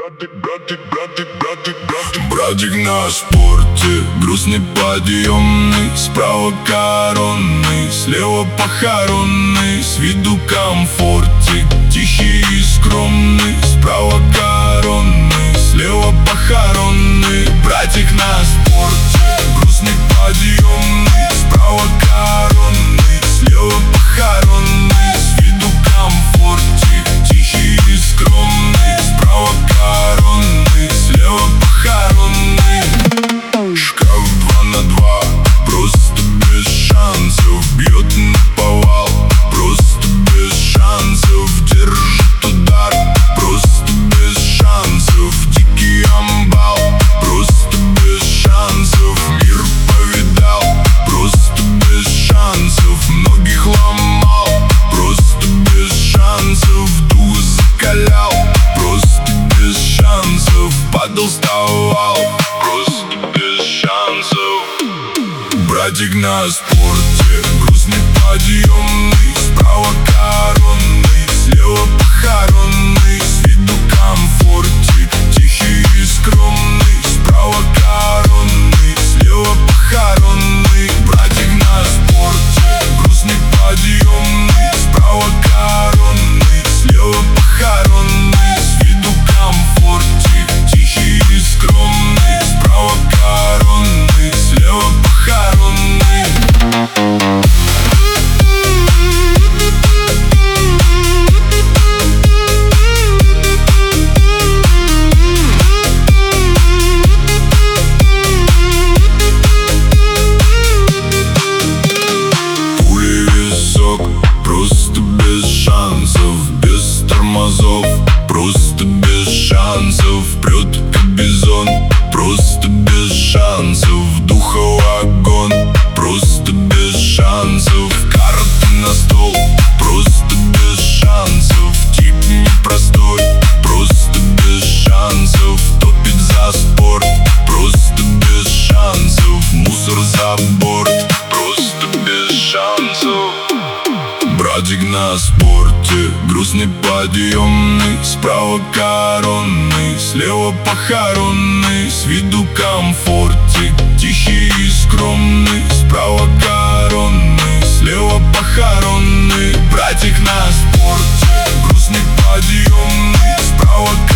Братик на спорте, грустный подъемный, справа коронный, слева похоронный, с виду комфортик, тихий и скромный. Справа коронный, слева похоронный. Братик на спорте, грустный подъемный, справа коронный, слева похоронный, с виду комфортик, тихий и скромный. Справа коронный, слева похоронный. Шкаф 2 на 2, просто без шансов, бьет наповал, просто без шансов, держит удар, просто без шансов, дикий амбал, просто без шансов, мир повидал, просто без шансов, многих ломал, просто без шансов, дух закалял, просто без шансов, падал, вставал, просто без шансов. Братик на спорте, грустный подъемный, справа коронный, слева похоронный, с виду комфортик, тихий и скромный. Справа коронный, слева похоронный. Братик на спорте, грустный подъемный, справа коронный, слева похоронный, с виду комфортик, тихий и скромный. Справа коронный, слева похоронный. Просто без шансов, без тормозов, просто без шансов, прет как бизон, просто без шансов, духов огонь, просто без шансов, карты на стол, просто без шансов, тип непростой, просто без шансов, топит за спорт, просто без шансов, мусор за борт, просто без шансов. Братик на спорте, грустный подъемный, справа коронный, слева похоронный, с виду комфортик, тихий и скромный. Справа коронный, слева похоронный. Братик на спорте, грустный подъемный, справа